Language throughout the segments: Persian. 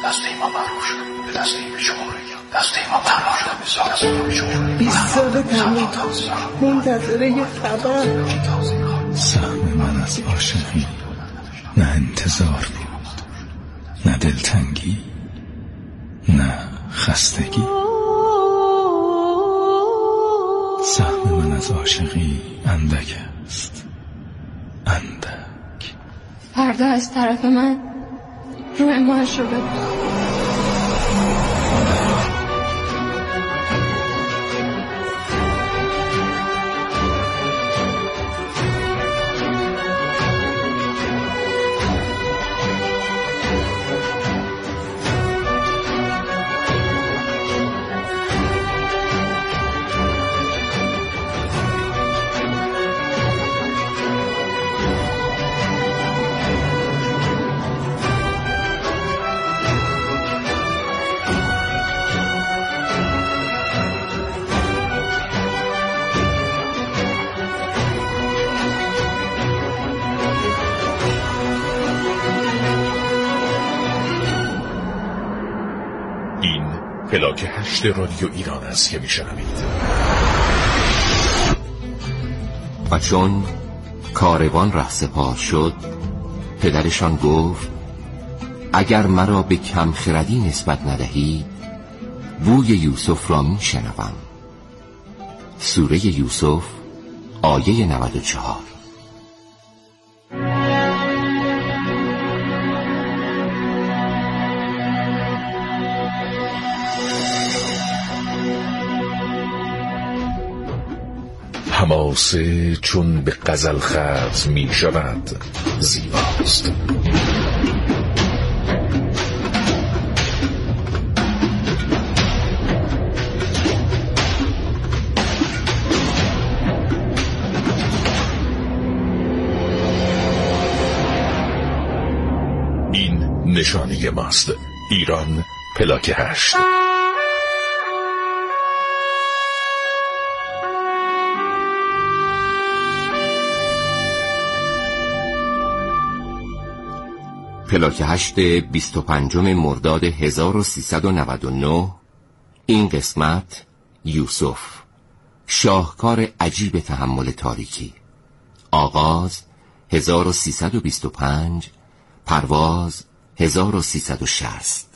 دسته ما معروف شد به دسته به شما بگم دسته ما معروف شد 20 سال تمام منتظر یه خبر. سهم من از عاشقی نه انتظار بود، نه دلتنگی، نه خستگی. سهم من از عاشقی اندک است، اندک. فردا از طرف من روی ماهش رو ببین. پلاک 8 رادیو ایران است که میشنوید. و چون کاروان رهسپار شد، پدرشان گفت اگر مرا به کم خردی نسبت ندهی بوی یوسف را میشنوم. سوره یوسف آیه 94. حماسه چون به غزل ختم می شود زیباست. این نشانه ماست. ایران پلاک 8. پلاک 8 25 مرداد 1399. این قسمت یوسف، شاهکار عجیب تحمل تاریکی. آغاز 1325، پرواز 1360.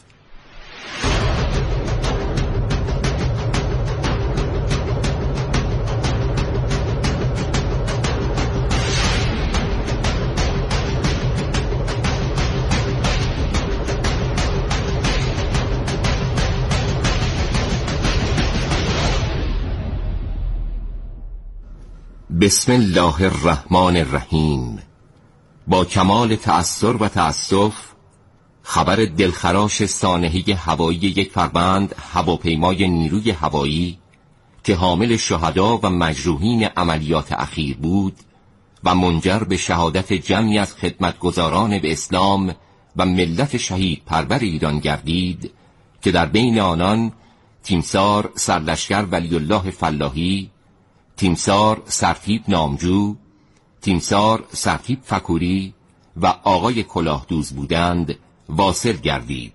بسم الله الرحمن الرحیم. با کمال تأثر و تأسف خبر دلخراش سانحه هوایی یک فروند هواپیمای نیروی هوایی که حامل شهدا و مجروحین عملیات اخیر بود و منجر به شهادت جمعی از خدمتگزاران به اسلام و ملت شهید پرور ایران گردید که در بین آنان تیمسار سرلشکر ولی الله فلاحی، تیمسار سرتیپ نامجو، تیمسار سرتیپ فکوری و آقای کلاهدوز بودند، واصل گردید.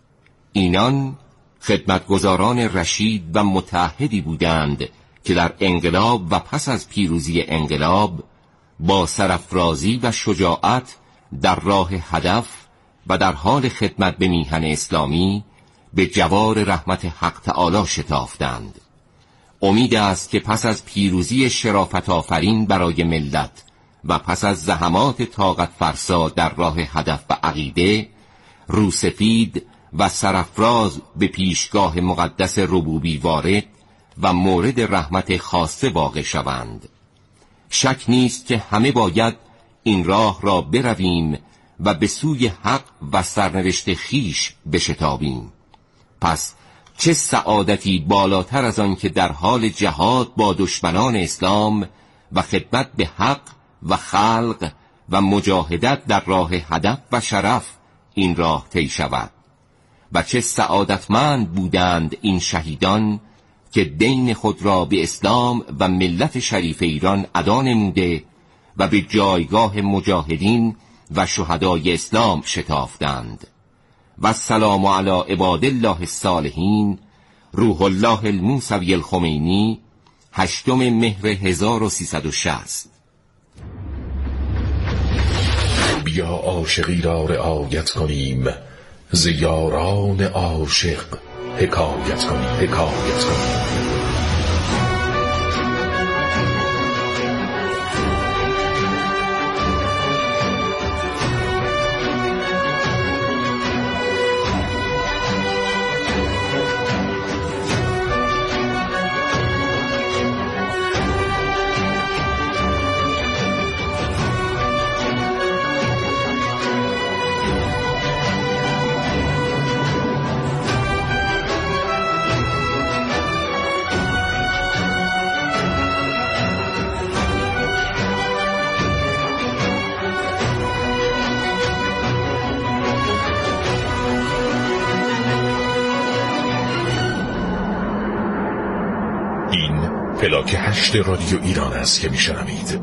اینان خدمتگزاران رشید و متعهدی بودند که در انقلاب و پس از پیروزی انقلاب با سرافرازی و شجاعت در راه هدف و در حال خدمت به میهن اسلامی به جوار رحمت حق تعالی شتافتند. امید است که پس از پیروزی شرافت آفرین برای ملت و پس از زحمات طاقت فرسا در راه هدف و عقیده، روسفید و سرافراز به پیشگاه مقدس ربوبی وارد و مورد رحمت خاصه واقع شوند. شک نیست که همه باید این راه را برویم و به سوی حق و سرنوشت خیش بشتابیم. پس چه سعادتی بالاتر از آن که در حال جهاد با دشمنان اسلام و خدمت به حق و خلق و مجاهدت در راه هدف و شرف این راه طی شود. و چه سعادتمند بودند این شهیدان که دین خود را به اسلام و ملت شریف ایران ادا نموده و به جایگاه مجاهدین و شهدای اسلام شتافتند. و السلام علی عباد الله الصالحین روح الله الموسوی الخمینی 8 مهر 1360. بیا عاشقی را رعایت کنیم، ز یاران عاشق حکایت کنیم. پلاک 8 رادیو ایران است که میشنوید.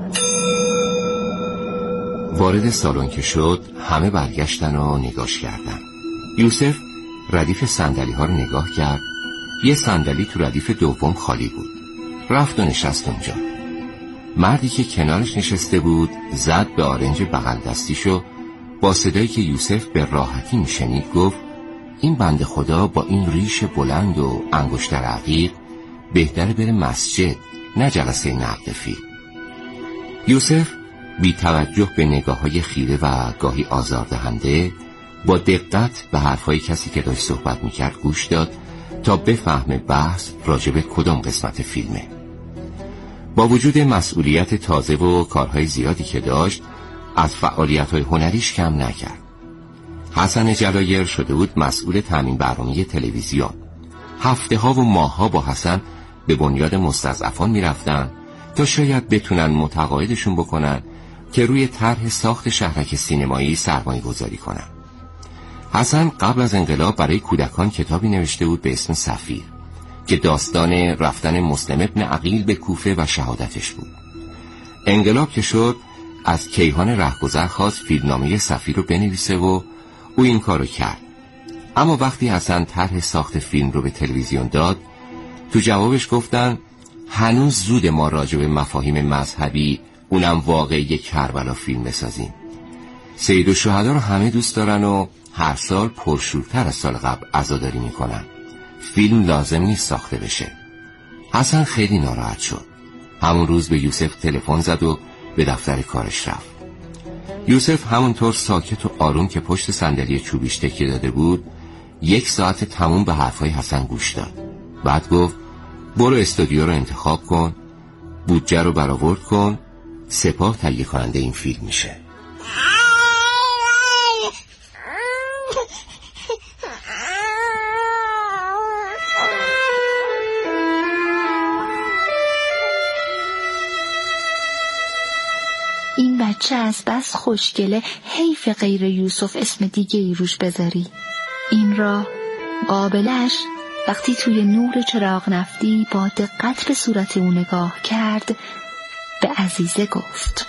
وارد سالن که شد همه برگشتن و نگاش کردن. یوسف ردیف صندلی ها رو نگاه کرد. یه صندلی تو ردیف دوم خالی بود. رفت و نشست اونجا. مردی که کنارش نشسته بود زد به آرنج بغل دستیشو با صدایی که یوسف به راحتی میشنید گفت این بنده خدا با این ریش بلند و انگشتر عقیق بهتره بره مسجد نه جلسه نقد فیلم. یوسف بی توجه به نگاه‌های خیره و گاهی آزاردهنده با دقت به حرفهای کسی که داشت صحبت میکرد گوش داد تا بفهمه بحث راجب کدام قسمت فیلمه. با وجود مسئولیت تازه و کارهای زیادی که داشت از فعالیت‌های هنریش کم نکرد. حسن جلایر شده بود مسئول تامین برنامه تلویزیون. هفته‌ها و ماه‌ها با حسن به بنیاد مستضعفان میرفتن تا شاید بتونن متقاعدشون بکنن که روی طرح ساخت شهرک سینمایی سرمایه گذاری کنن. حسن قبل از انقلاب برای کودکان کتابی نوشته بود به اسم سفیر که داستان رفتن مسلم ابن عقیل به کوفه و شهادتش بود. انقلاب که شد از کیهان رهگذر خواست فیلمنامه سفیر رو بنویسه و او این کارو کرد. اما وقتی حسن طرح ساخت فیلم رو به تلویزیون داد تو جوابش گفتن هنوز زود ما راجع به مفاهیم مذهبی اونم واقعی کربلا فیلم بسازیم. سید الشهدا رو همه دوست دارن و هر سال پرشورتر از سال قبل عزاداری میکنن. فیلم لازم نیست ساخته بشه. حسن خیلی ناراحت شد. همون روز به یوسف تلفن زد و به دفتر کارش رفت. یوسف همونطور ساکت و آروم که پشت صندلی چوبیش تکیه داده بود 1 ساعت تموم به حرفای حسن گوش داد. بعد گفت برو استودیو رو انتخاب کن، بودجه رو برآورد کن، سپاه تهیه کننده این فیلم میشه. این بچه از بس خوشگله، حیف غیر یوسف اسم دیگه ای روش بذاری. این را قابلش وقتی توی نور چراغ نفتی با دقت به صورت او نگاه کرد به عزیزه گفت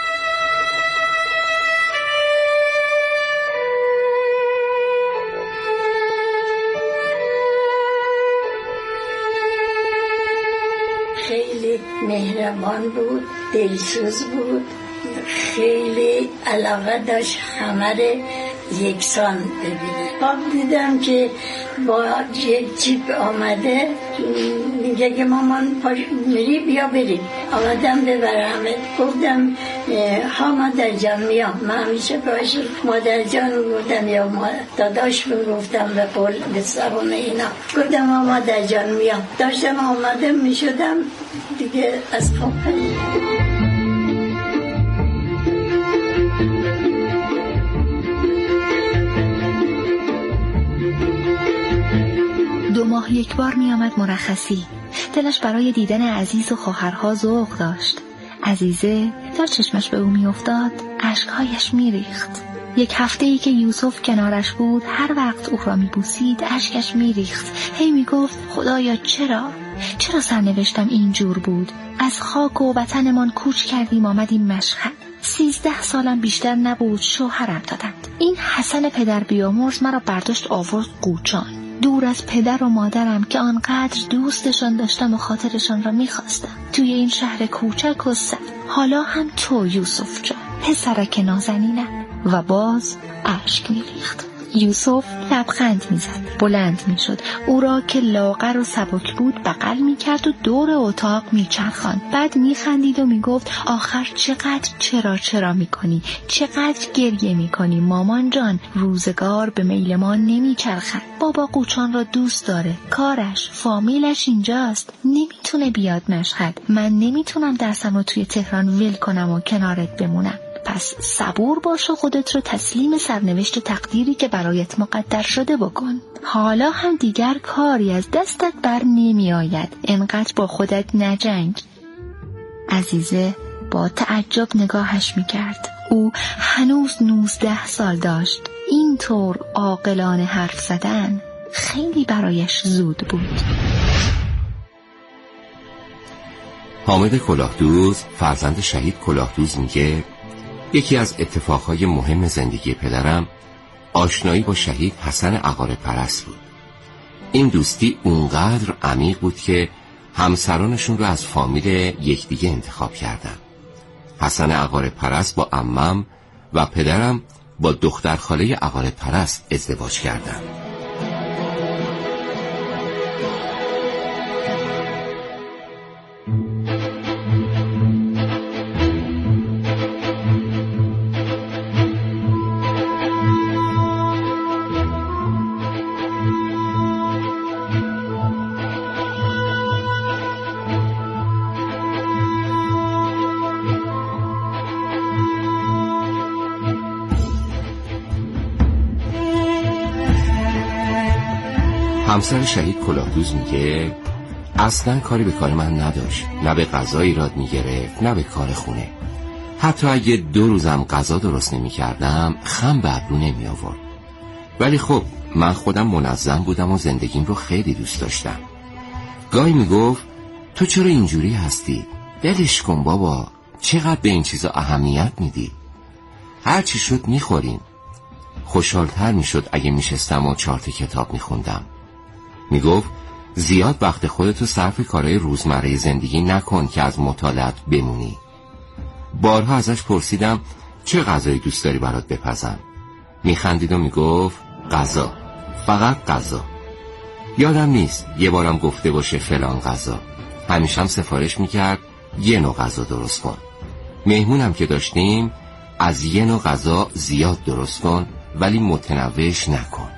خیلی مهربان بود، دلسوز بود، خیلی علاقه داشت همه رو یکسان ببینه. خب دیدم که با یک جیب آمده میگه که مامان میری بیا بریم. آمدم ببرم، گفتم ها مادر جان میام. من همیشه باش مادر جان گفتم یا داداش گفتم به قول به زبان اینا. گفتم ها مادر جان میام. داشتم آمده میشدم دیگه از خواب. دو ماه یک بار می آمد مرخصی. دلش برای دیدن عزیز و خواهرها ذوق داشت. عزیزه تا چشمش به او می افتاد اشکهایش می ریخت. 1 هفته‌ای که یوسف کنارش بود هر وقت او را می بوسید اشکش می ریخت. هی می گفت خدایا چرا سرنوشتم اینجور بود؟ از خاک و وطنمان کوچ کردیم آمدیم مشهد. 13 سالم بیشتر نبود شوهرم دادند. این حسن پدر بیامرز مرا برداشت آورد قوچان، دور از پدر و مادرم که آنقدر دوستشان داشتم و خاطرشان را میخواستم، توی این شهر کوچک و سرد. حالا هم تو یوسف جان، پسرک نازنینم. و باز اشک میریخت. یوسف لبخند میزد، بلند میشد، او را که لاغر و سبک بود بغل میکرد و دور اتاق میچرخاند. بعد میخندید و میگفت آخر چقدر چرا میکنی، چقدر گریه میکنی مامان جان، روزگار به میل ما نمیچرخد. بابا قوچان را دوست داره، کارش فامیلش اینجاست، نمیتونه بیاد مشهد. من نمیتونم درسمو توی تهران ول کنم و کنارت بمونم. پس صبور باش و خودت رو تسلیم سرنوشت تقدیری که برایت مقدر شده بکن. حالا هم دیگر کاری از دستت بر نمی آید، انقدر با خودت نجنگ. عزیزه با تعجب نگاهش می کرد. او هنوز 19 سال داشت. اینطور عاقلانه حرف زدن خیلی برایش زود بود. حامد کلاهدوز فرزند شهید کلاهدوز میگه یکی از اتفاقهای مهم زندگی پدرم آشنایی با شهید حسن عقاره پرست بود. این دوستی اونقدر عمیق بود که همسرانشون رو از فامیل یکدیگه انتخاب کردن. حسن عقاره پرست با عمم و پدرم با دختر خاله عقاره پرست ازدواج کردن. همسر شهید کلاهدوز میگه اصلا کاری به کار من نداشت، نه به غذا ایراد میگرفت نه به کار خونه. حتی اگه 2 روزم غذا درست نمیکردم خم به ابرو نمی آورد. ولی خب من خودم منظم بودم و زندگیم رو خیلی دوست داشتم. گاهی میگفت تو چرا اینجوری هستی؟ دلش کن بابا، چقدر به این چیزا اهمیت میدی؟ هر چی شد میخوریم. خوشحالتر میشد اگه میشستم و 4 کتاب میخوندم. میگفت زیاد وقت خودتو صرف کارهای روزمره زندگی نکن که از مطالعات بمونی. بارها ازش پرسیدم چه غذایی دوست داری برات بپزم؟ میخندید و میگفت غذا، فقط غذا. یادم نیست یه بارم گفته باشه فلان غذا. همیشه هم سفارش میکرد یه نوع غذا درست کن. مهمونم که داشتیم از یه نوع غذا زیاد درست کن ولی متنوعش نکن.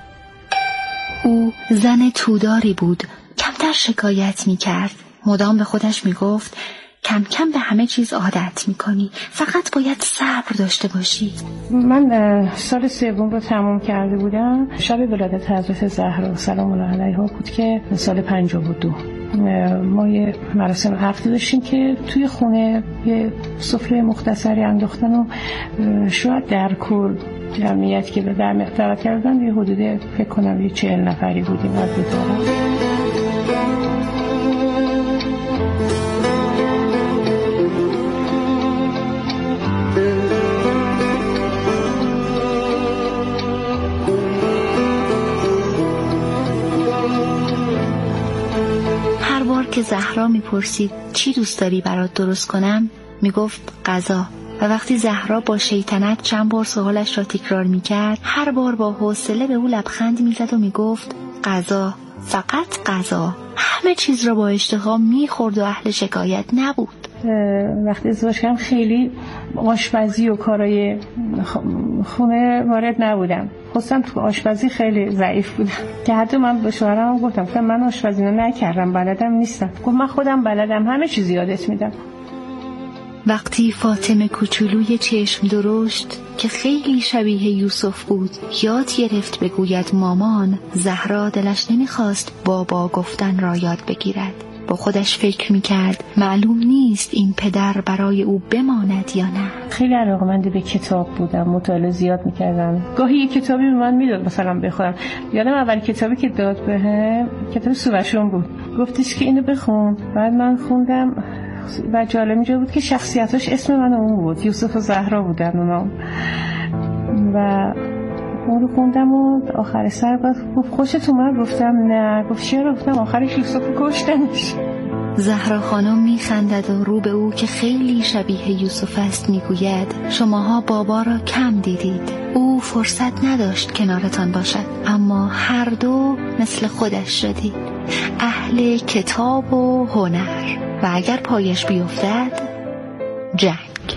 او زن توداری بود، کمتر شکایت میکرد. مدام به خودش میگفت کم کم به همه چیز عادت میکنی، فقط باید صبر داشته باشی. من سال 3 رو تمام کرده بودم. شب ولادت حضرت زهرا سلام الله علیها بود که سال 52 ما یه مراسم عقد داشتیم که توی خونه یه سفره مختصری انداختن و شاید در کل جمعیت که به دعوت کردن یه حدود فکر کنم 40 نفری بودیم از دو طرف. هر بار که زهرا میپرسید چی دوست داری برات درست کنم میگفت غذا. و وقتی زهرا با شیطنت چند بار سوالش را تکرار میکرد هر بار با حوصله به او لبخند میزد و میگفت غذا، فقط غذا. همه چیز را با اشتها میخورد و اهل شکایت نبود. وقتی ازدواج کردم خیلی آشپزی و کارای خونه وارد نبودم، خواستم تو آشپزی خیلی ضعیف بودم که حتی من به شوهرم گفتم من آشپزی نکردم، بلدم نیستم. گفت من خودم بلدم، همه چیز یادت میدم. وقتی فاطمه کوچولوی چشم درشت که خیلی شبیه یوسف بود یاد گرفت بگوید مامان، زهرا دلش نمیخواست بابا گفتن را یاد بگیرد. با خودش فکر میکرد معلوم نیست این پدر برای او بماند یا نه. خیلی علاقه‌مند به کتاب بودم، مطالعه زیاد میکردم. گاهی یک کتابی به من میداد مثلا بخونم. یادم اول کتابی که داد بهم کتاب سوشون بود، گفتش که اینو بخون. بعد من خوندم و جالب اینجا بود که شخصیتاش اسم من اون بود، یوسف و زهرا بودن اونا. و اون رو خوندم و آخر سر گفت خوشت اومد؟ گفتم نه. گفت چرا؟ گفتم آخرش یوسف کشتنش. زهرا خانم میخندد و رو به او که خیلی شبیه یوسف است میگوید شماها بابا را کم دیدید. او فرصت نداشت کنارتان باشد، اما هر دو مثل خودش شدید، اهل کتاب و هنر، و اگر پایش بیفتد جنگ.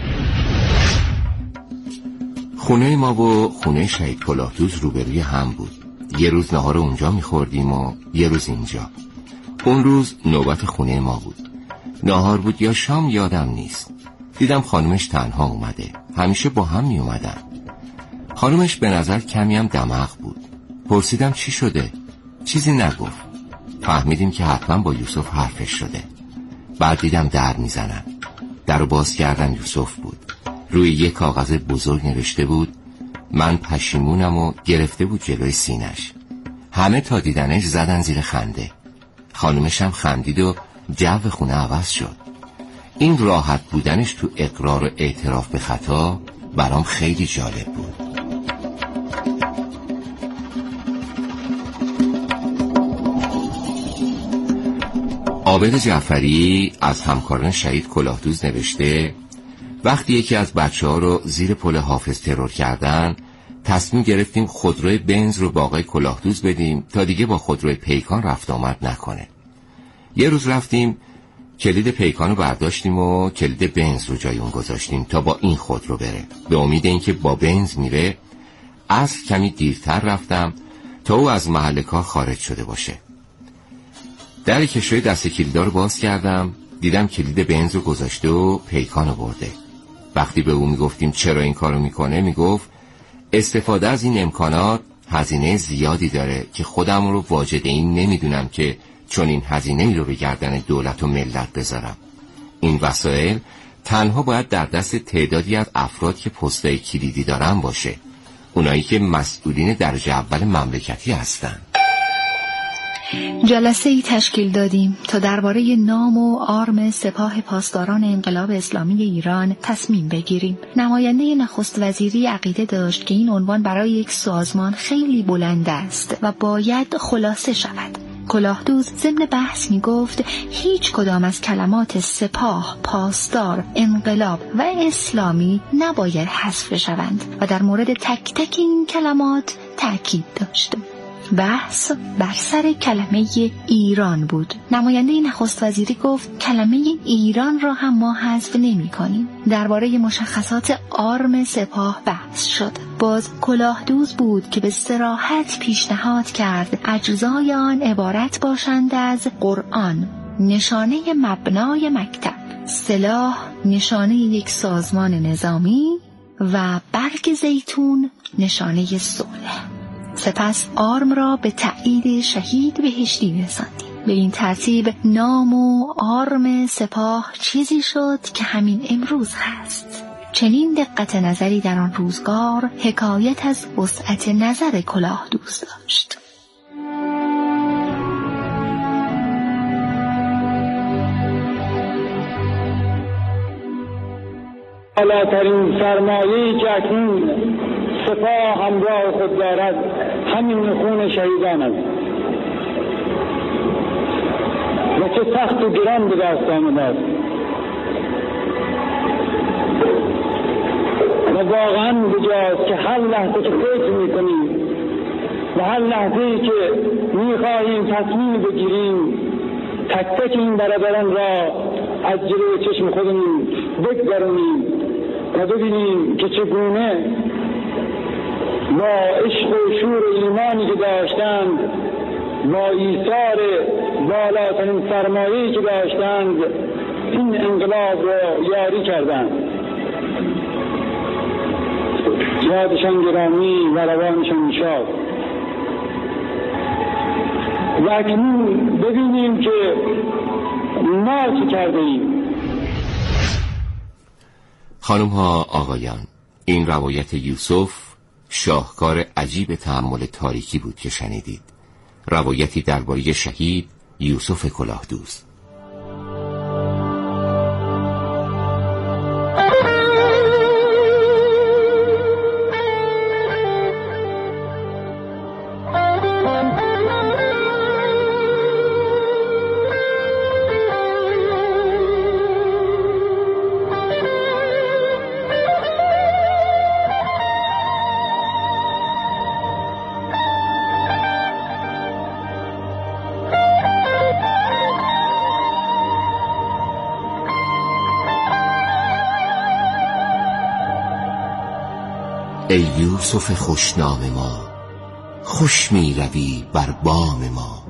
خونه ما و خونه شهید کلاهدوز روبروی هم بود. یه روز نهار اونجا میخوردیم و یه روز اینجا. اون روز نوبت خونه ما بود. نهار بود یا شام یادم نیست. دیدم خانومش تنها اومده. همیشه با هم می اومدن. خانومش به نظر کمی هم دماغ بود. پرسیدم چی شده؟ چیزی نگفت. فهمیدیم که حتما با یوسف حرفش شده. بعد دیدم در میزنن. در رو باز کردن یوسف بود. روی یک کاغذ بزرگ نوشته بود من پشیمونم و گرفته بود جلوی سینش. همه تا دیدنش زدن زیر خنده. خانومش هم خندید و جو خونه عوض شد. این راحت بودنش تو اقرار و اعتراف به خطا برام خیلی جالب بود. عابد جعفری از همکاران شهید کلاهدوز نوشته وقتی یکی از بچه‌ها رو زیر پل حافظ ترور کردن تصمیم گرفتیم خودروی بنز رو با آقای کلاهدوز بدیم تا دیگه با خودروی پیکان رفت آمد نکنه. یه روز رفتیم کلید پیکان رو برداشتیم و کلید بنز رو جای اون گذاشتیم تا با این خودرو بره. به امید اینکه با بنز میره از کمی دیرتر رفتم تا او از محل کار خارج شده باشه. در کشوی دست کلیدا رو باز کردم، دیدم کلید بنز رو گذاشته و پیکان رو برده. وقتی به او میگفتیم چرا این کارو میکنه میگفت استفاده از این امکانات هزینه زیادی داره که خودم رو واجد این نمیدونم که چون این هزینه رو به گردن دولت و ملت بذارم. این وسایل تنها باید در دست تعدادی از افراد که پستای کلیدی دارن باشه، اونایی که مسئولین درجه اول مملکتی هستن. جلسه ای تشکیل دادیم تا درباره نام و آرم سپاه پاسداران انقلاب اسلامی ایران تصمیم بگیریم. نماینده نخست وزیری عقیده داشت که این عنوان برای یک سازمان خیلی بلند است و باید خلاصه شود. کلاهدوز ضمن بحث می گفت هیچ کدام از کلمات سپاه، پاسدار، انقلاب و اسلامی نباید حذف شوند و در مورد تک تک این کلمات تأکید داشت. بحث بر سر کلمه ایران بود. نماینده نخست وزیری گفت کلمه ایران را هم ما حذف نمی کنیم. درباره مشخصات آرم سپاه بحث شد. باز کلاهدوز بود که به صراحت پیشنهاد کرد اجزای آن عبارت باشند از قرآن نشانه مبنای مکتب، سلاح نشانه یک سازمان نظامی و برگ زیتون نشانه صلح. سپس آرم را به تایید شهید بهشتی رساندیم. به این ترتیب نام و آرم سپاه چیزی شد که همین امروز هست. چنین دقت نظری در آن روزگار حکایت از وسعت نظر کلاهدوز داشت. بالاترین سرمایه‌ای که اکنون سپاه همراه خود دارد همین خون شهیدان است و چه سخت و گران به دست آمده است و واقعا بجاست که هر لحظه که فکر میکنیم و هر لحظه‌ای که میخواهیم تصمیم بگیریم تک تک این برادران را از جلوی چشم خودمون بگذرونیم و ببینیم که چگونه با عشق و شور ایمانی که داشتند، با ایثار بالاترین سرمایه‌ای که داشتند، این انقلاب را یاری کردند. یادشان گرامی و روانشان شاد. و اکنون ببینیم که ما چه کرده ایم. خانم ها، آقایان، این روایت یوسف شاهکار عجیب تأمل تاریکی بود که شنیدید. روایتی درباره شهید یوسف کلاهدوز. ای یوسف خوشنام ما، خوش می روی بر بام ما.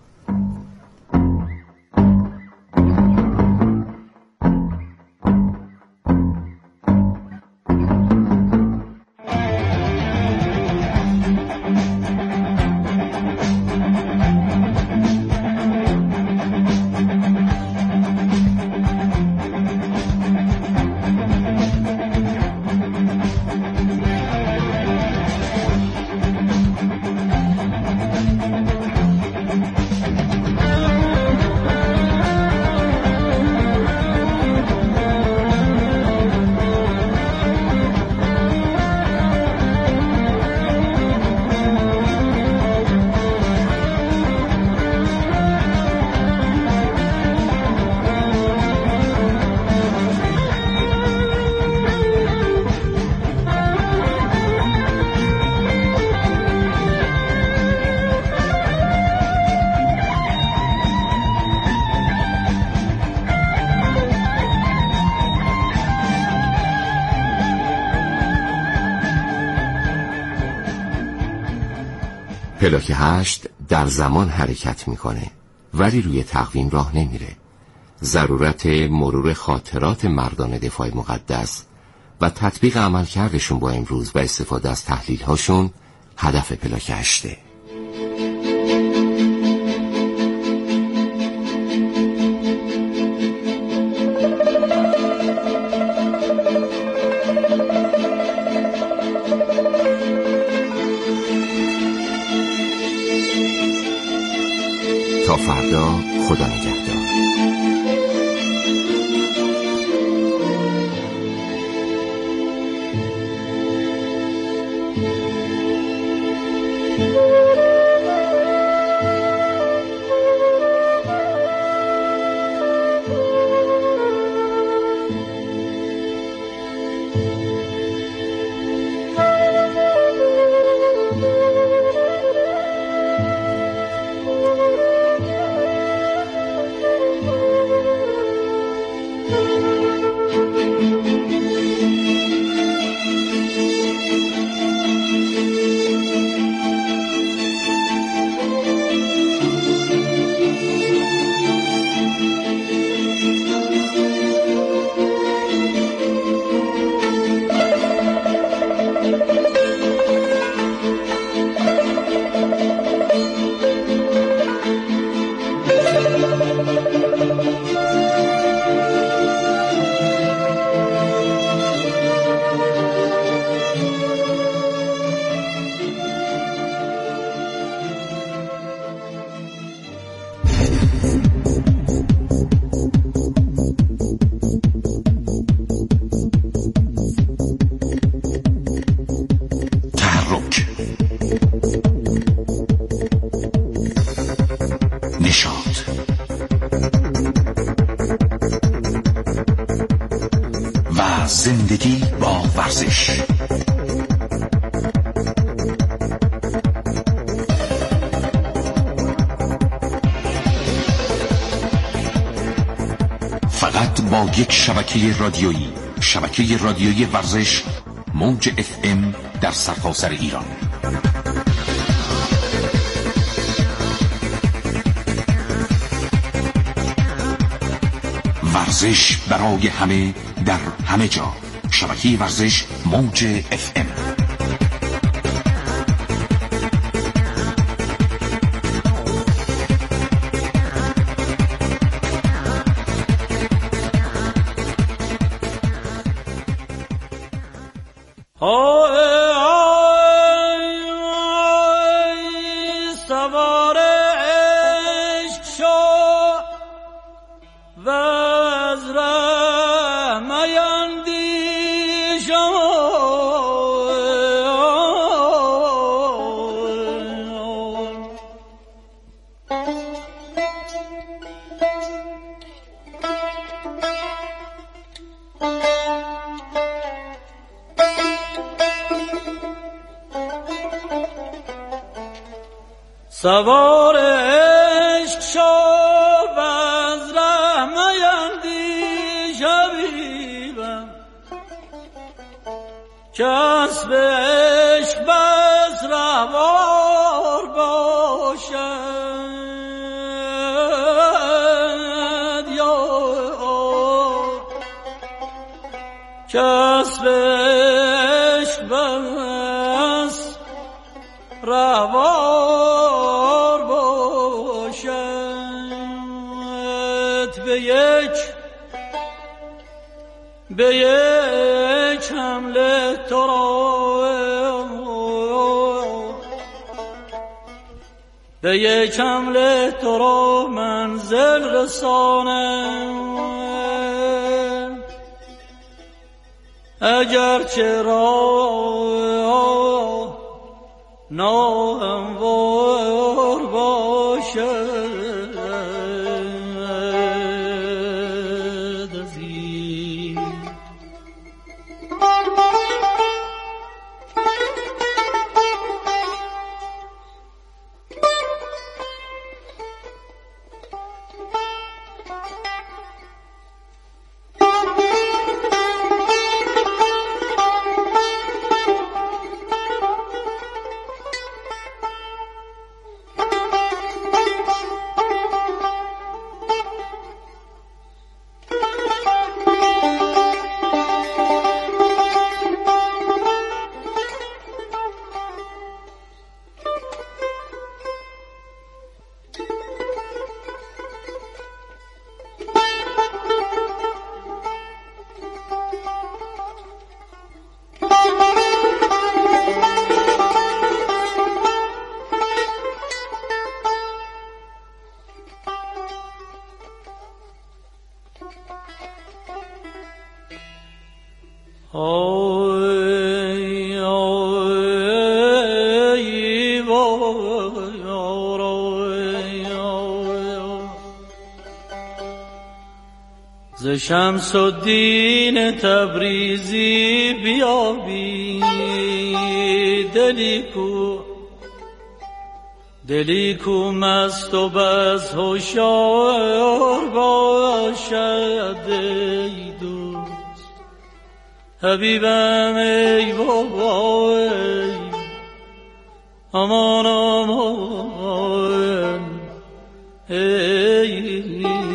پلاک 8 در زمان حرکت میکنه ولی روی تقویم راه نمیره. ضرورت مرور خاطرات مردان دفاع مقدس و تطبیق عملکردشون با امروز و استفاده از تحلیل هاشون هدف پلاک 8. تا فردا، خدا نگهدار. زندگی با ورزش. فقط با یک شبکه رادیویی، شبکه رادیویی ورزش، موج FM در سرتاسر ایران. ورزش برای همه در همه جا. شبکه ورزش موج FM. سوار عشق شو و از رحم اندیشه بیرم، کسب کسبش بس روار باشد به یک حمله تو را به یک حمله تو را منزل رسانم اگرچه راه ناهموار باشد از این ز شمس الدین تبریزی بیابی دلی کو مست و بس هوشیار باشد ای دوست حبیبم ای بابا ای امان امان ای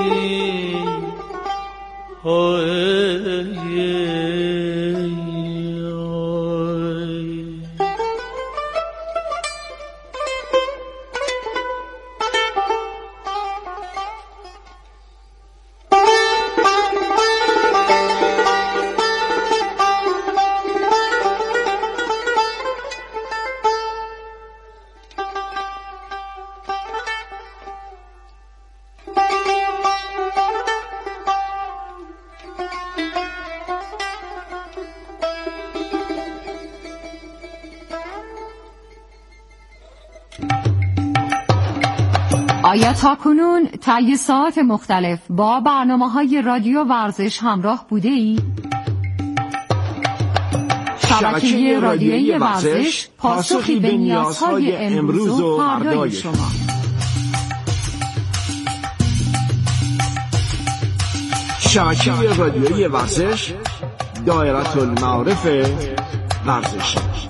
آیا تاکنون طی ساعات مختلف با برنامه‌های رادیو ورزش همراه بوده ای؟ شبکه رادیویی ورزش پاسخی به نیازهای امروز و فردای شما. شبکه رادیویی ورزش دایره المعارف ورزشی.